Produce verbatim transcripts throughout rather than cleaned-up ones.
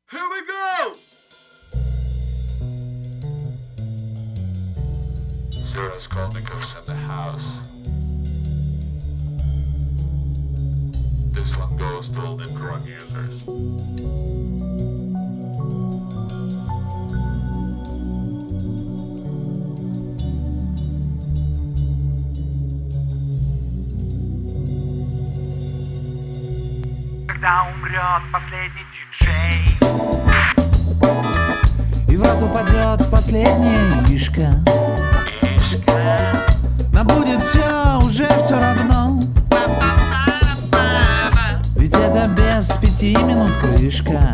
Here we go! Zero Skolnikov's in the house. This one goes to all the drug users. Когда умрет последний диджей и в рот упадет последняя яишка, но будет все уже все равно, ведь это без пяти минут крышка.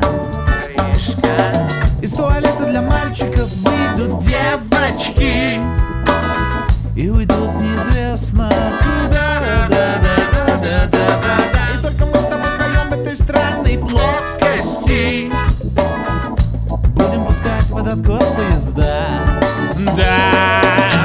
Из туалета для мальчиков выйдут девочки и уйдут неизвестно куда. Да, да, да, да, да, да. И только мы с тобой вдвоем в этой странной плоскости будем пускать под откос поезда. Да.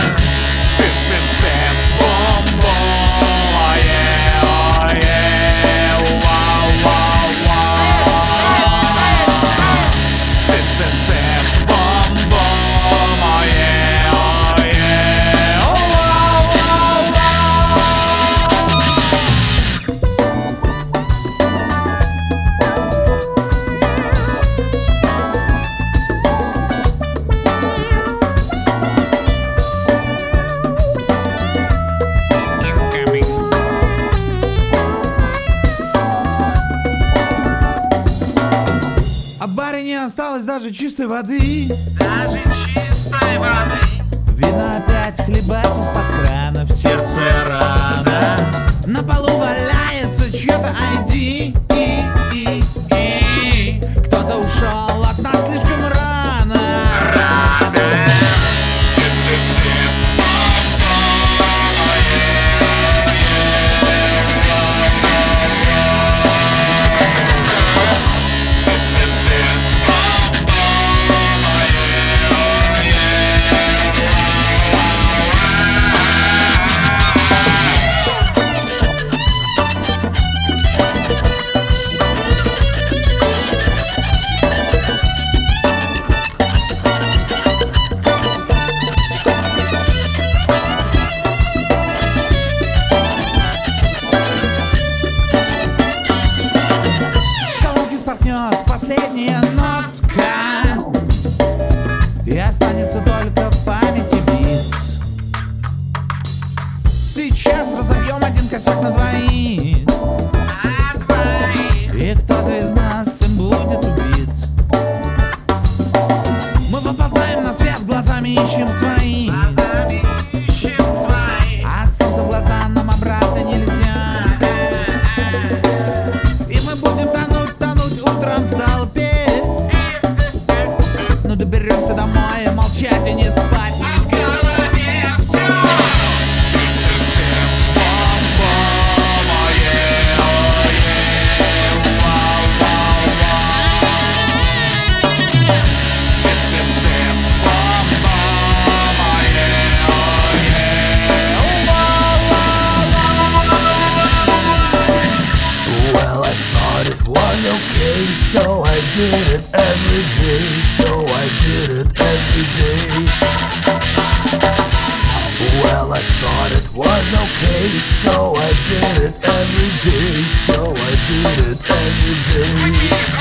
А в баре не осталось даже чистой воды. Даже чистой воды. Видно опять хлебать из-под крана. В сердце рана. На полу валяется чье-то ай ди. И, и, и. Кто-то ушел от нас слишком рано. Последняя нотка, и останется только в памяти бит. Сейчас разобьем один косяк на двоих, и кто-то из нас им будет убит. Мы выползаем на свет, глазами ищем свои, а солнце в глаза нам обратно нельзя. И мы будем тонуть, тонуть утром в толпе, но доберемся домой, молчать и не спать. Okay, so I did it every day, so I did it every day. Well, I thought it was okay, so I did it every day, so I did it every day.